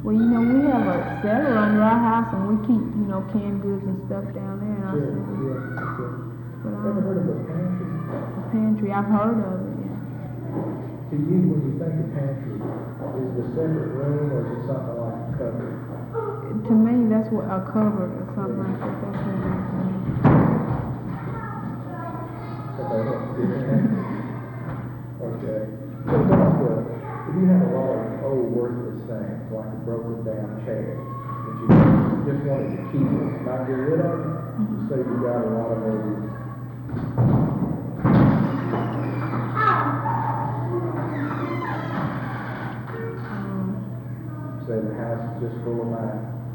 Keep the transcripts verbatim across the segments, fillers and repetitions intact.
Well, you know, we have a cellar under our house, and we keep, you know, canned goods and stuff down there in our Sure, cellar. yeah, okay. But Ever um, heard of a pantry? a pantry, I've heard of it. Yeah. To you, when you think of pantry, is it a separate room or is it something like a cupboard? To me, that's what a cupboard or something like that. That's what it is. Okay, that's good. Okay. What about the, if you have a lot of old worthless things, like a broken down chair, that you just wanted to keep it, not get rid of it, you say you got a lot of old. Um, Say the house is just full of mine.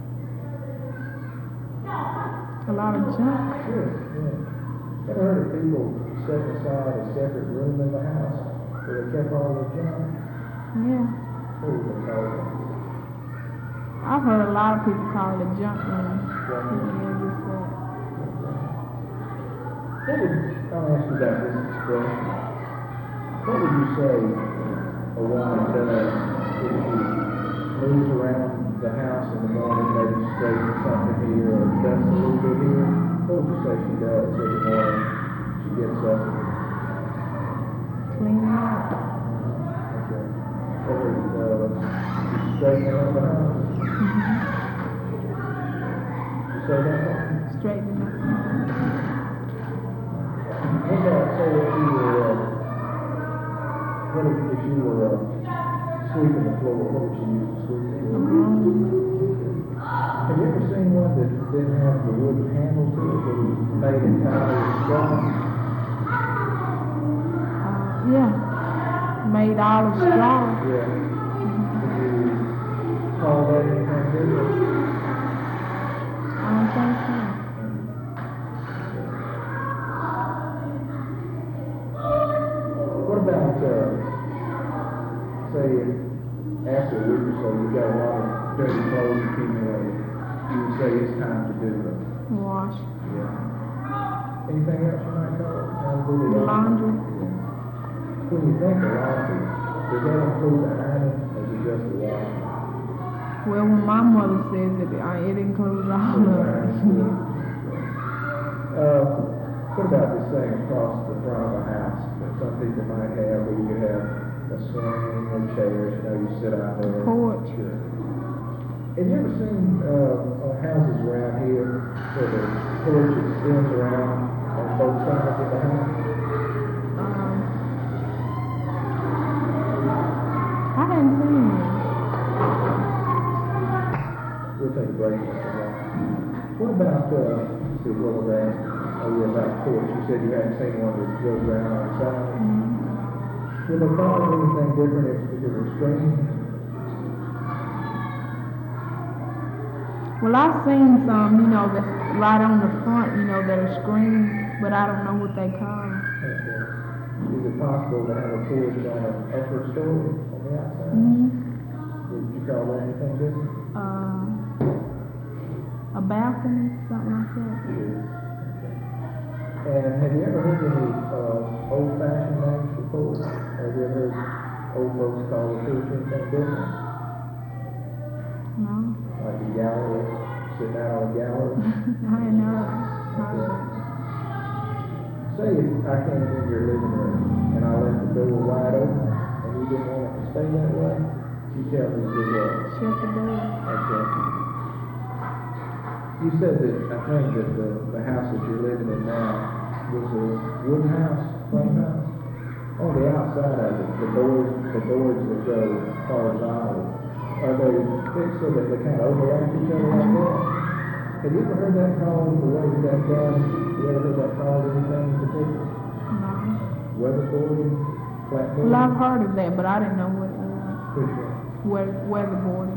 a lot of junk. Sure, yeah. Ever heard of people setting aside a separate room in the house where they kept all their junk? Yeah. What would they call it? I've heard a lot of people call it a junk room. Junk room. Yeah, just that. What would, I'll ask you about this expression. What would you say a woman does if she moves around the house in the morning, maybe straightens something here or dusts a little bit here? What would you say she does every morning she gets up? Clean it up. Okay. Or uh, she straightening up the house? Mm-hmm. You say that one? Straighten it up. What about, say, if you were, uh, what if, if you were uh, sweeping the floor, what would you use to sweep the A floor? broom. Have you ever seen one that didn't have the wooden handle to it, that was made entirely of straw? Uh, yeah. Made all of straw. Yeah. Would you call that anything different? I don't think so. What about, uh, say, after a week or so, you got a lot of dirty clothes accumulated, you would say it's time to do them? Wash. Yeah. Anything else you might call it? Time to do the Laundry. Yeah. When you think of laundry, does that include the ironing or is it just the washing? Well, when my mother says it, I- it includes all of it. Uh, what about this thing across the front of a house that some people might have where you have a swing or chairs, you know, you sit out there? Porch. Sure. Have you ever seen uh, uh, houses around here where the porch extends around on both sides of the house? Um, I hadn't seen it. We'll take a break after that. What about, uh, let's see, what was that? Oh, yeah, about porch. You said you hadn't seen one that goes around on the side. Mm-hmm. Would they call it anything different if, if it was screened? Well, I've seen some, you know, that's right on the front, you know, that are screened, but I don't know what they call them. Okay. Is it possible to have a porch on an upper story on the outside? Mm-hmm. Would you call that anything different? Uh, a balcony, something like that. Sure. Okay. And have you ever heard any uh, old-fashioned names for porch? Have you ever heard old folks call the porch anything different? No? Like a gallery, sitting out on a gallery? I hadn't heard. heard Okay. of it. Say if I came in your living room and I left the door wide open and you didn't want it to stay that way, you tell me to do what? Shut the door. Okay. You said that, I think that the, the house that you're living in now was a wooden house, frame house. On the outside of it, the doors, the doors that go horizontally, are they fixed so that they kind of overlap each other like that? Have you ever heard that called, the way that that's done? You ever heard that called anything in particular? No. Weatherboarding, flatboard? Well, I've heard of that, but I didn't know what it was. Which one? Weather, weatherboarding.